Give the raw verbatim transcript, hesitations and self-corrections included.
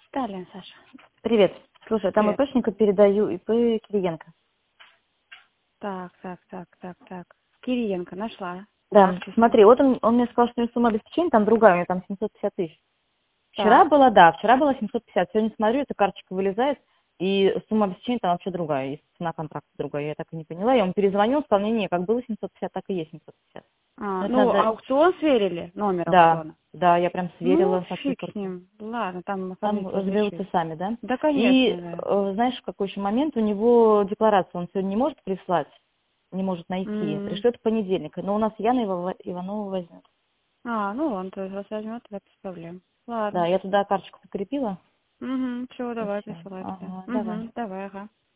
Далее, Саша. Привет. Слушай, там Привет. источника передаю ИП Кириенко. Так, так, так, так, так. Кириенко нашла. Да, Так, честно. смотри, вот он, он мне сказал, что у него сумма обеспечения там другая, у него там семьсот пятьдесят тысяч. Вчера Так. было, да, вчера было семьсот пятьдесят. Сегодня смотрю, эта карточка вылезает, и сумма обеспечения там вообще другая, и цена контракта другая. Я так и не поняла. Я ему перезвонил, сказал, не, не, как было семьсот пятьдесят, так и есть семьсот пятьдесят. А, Но это ну, надо... аукцион сверили, номер Да, аукциона. да, я прям Ну, сверила со всей фиг с квартирой. ним. Ладно, там Там оформитель разберутся решит. сами, да? Да, И конечно, да. э, знаешь, какой еще момент? У него декларацию он сегодня не может прислать, не может найти. М. Пришлет в понедельник. Но у нас Яна Ива- Иванова возьмет. А, ну он то есть раз возьмет, тогда без проблем. Да, Ладно. я туда карточку прикрепила. Угу, все, И давай, все. присылай туда. Ага, давай. Угу, давай, ага.